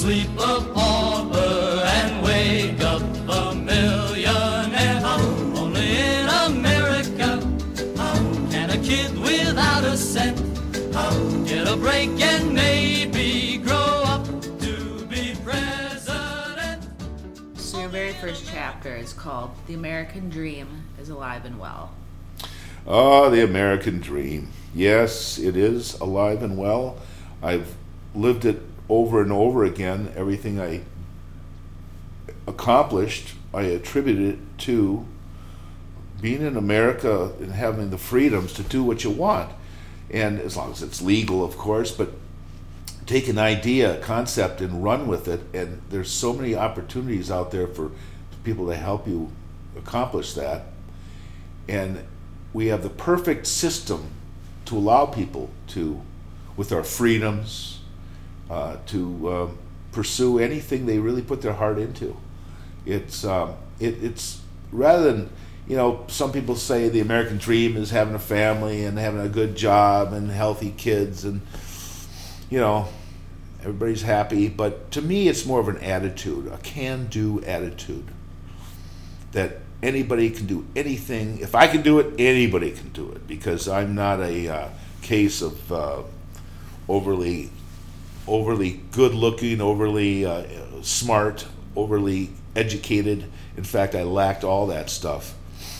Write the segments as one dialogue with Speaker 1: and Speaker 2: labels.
Speaker 1: sleep a pauper and wake up a millionaire. Only in America can a kid without a cent get a break and maybe grow up to be president.
Speaker 2: So your very first chapter is called The American Dream is Alive and Well.
Speaker 3: Ah, the American dream. Yes, it is alive and well. I've lived it over and over again. Everything I accomplished, I attribute it to being in America and having the freedoms to do what you want. And as long as it's legal, of course, but take an idea, a concept, and run with it. And there's so many opportunities out there for people to help you accomplish that. And we have the perfect system to allow people to, with our freedoms, to pursue anything they really put their heart into. It's rather than, some people say the American dream is having a family and having a good job and healthy kids and, everybody's happy. But to me, it's more of an attitude, a can-do attitude, that anybody can do anything. If I can do it, anybody can do it, because I'm not a case of overly good-looking, overly smart, overly educated. In fact, I lacked all that stuff.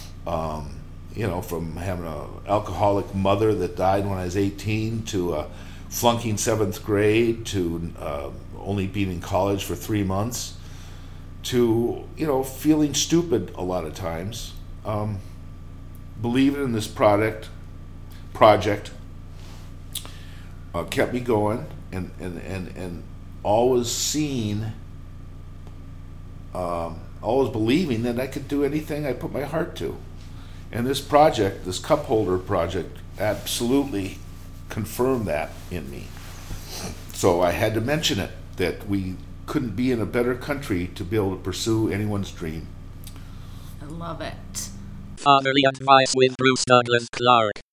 Speaker 3: From having an alcoholic mother that died when I was 18 to flunking 7th grade to only being in college for 3 months to, feeling stupid a lot of times. Believing in this project kept me going and always seeing, always believing that I could do anything I put my heart to. And this project, this cup holder project, absolutely confirmed that in me. So I had to mention it, that we couldn't be in a better country to be able to pursue anyone's dream.
Speaker 2: I love it.
Speaker 4: Fatherly Advice with Bruce Douglas Clark.